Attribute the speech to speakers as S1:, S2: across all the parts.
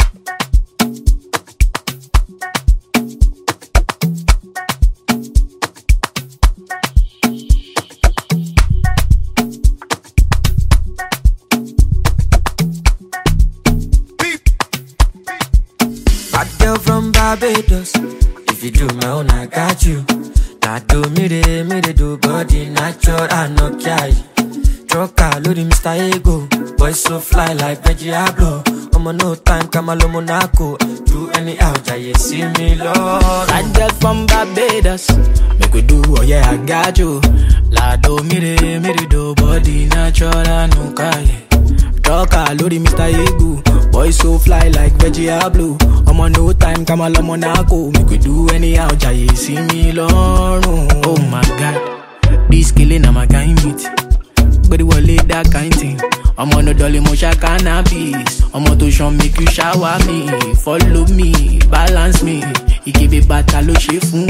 S1: Bad girl from Barbados. If you do my own, I got you. Now do me de do body natural, I no care. Trucker, load Mr. Ego. Boy so fly like Veggie Ablo. I'm on no time, come along Monaco. Do any out, you see me, Lord.
S2: Bad girl from Barbados. Make we do, oh yeah, I got you. La do me de do body natural, I no care. Trucker, load Mr. Ego. Boy so fly like Veggie Blue. I'm on no time, come along Monaco. Make we do anyhow, you see me, Lord. Oh my God, this killing I'm a kind meet. But it will lead that kind thing. I'm on a dolly motion cannabis. I'm on to show make you shower me. Follow me, balance me. You give it battle, she fun.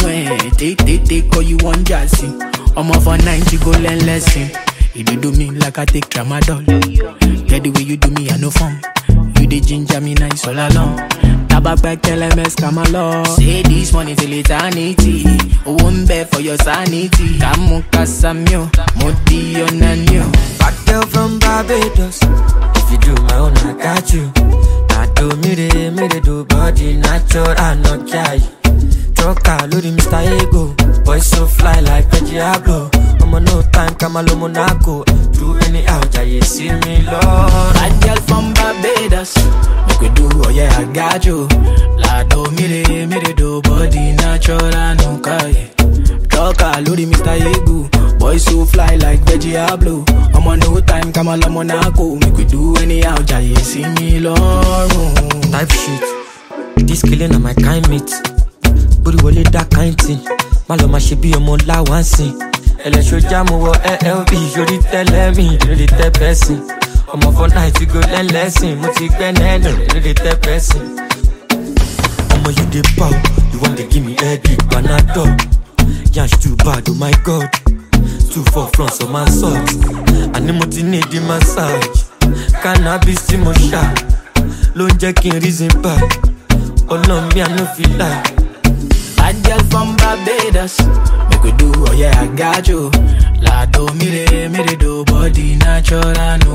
S2: Take, all you want, Jassy. I'm off for 90, go learn lesson. If you do me like I take tramadol. Get the way you do me, I no fun. You the ginger me nice all along. Tabak back LMS come along. Say this money till eternity. Won't bear for your sanity. Kamu kasamyo, modi onanyo.
S1: Bad girl from Barbados. If you do my own, I got you. Now do me de do body natural, I no care. Trucker, load Mr. Ego. Boy so fly like Veggie Ablo. I'm on no time, come along Monaco. Do any out, you see me, Lord.
S2: Bad girl from Barbados. Make we do, oh yeah, I got you. La do me de do body natural, I no care. Trucker, load Mr. Ego. Boy so fly like Veggie Blue. I'm on no time, come along Monaco. Make we do anyhow, you see me, Lord.
S1: Type shit. This killing on my kind mate. Booty will that kind thing. Maloma she be a more la one sing. Electro jam over LLB. You did tell me, you did tell person. I'm off for night, you go learn lesson. Muti Beneno, you did tell person. I'm a you the pow. You want to give me a big panadol. Yansh too bad, oh my God. Too far fronts of my socks. And the need the massage. Cannabis in my shot. Lone jacking reason back. Oh no, me I no feel like.
S2: Bad girl from Barbados. Make we do, oh yeah, I got you. La do me de do body natural, I